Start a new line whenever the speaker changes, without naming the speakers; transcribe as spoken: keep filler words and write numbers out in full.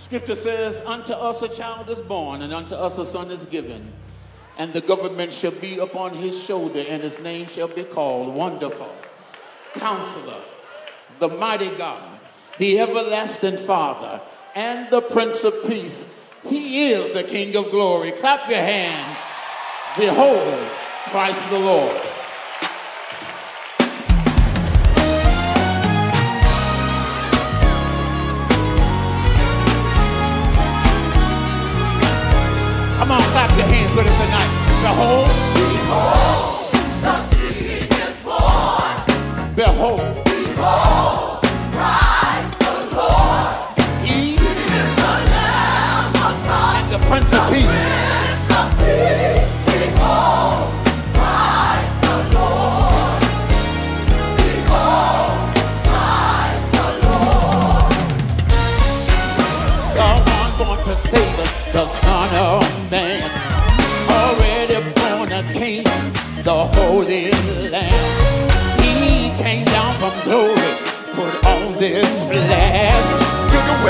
Scripture says, unto us a child is born, and unto us a son is given, and the government shall be upon his shoulder, and his name shall be called Wonderful, Counselor, the Mighty God, the Everlasting Father, and the Prince of Peace. He is the King of Glory. Clap your hands. Behold, Christ the Lord. Come on, clap your hands with us tonight. Behold,
behold, the King is born.
Behold,
behold, Christ the Lord.
He,
he is the Lamb of God,
and the Prince of Peace.
Prince of Peace. Behold, Christ the Lord. Behold, Christ the Lord.
The one born to save us, the Son of Man, already born a King, the Holy Lamb. He came down from glory, put on this flesh, took away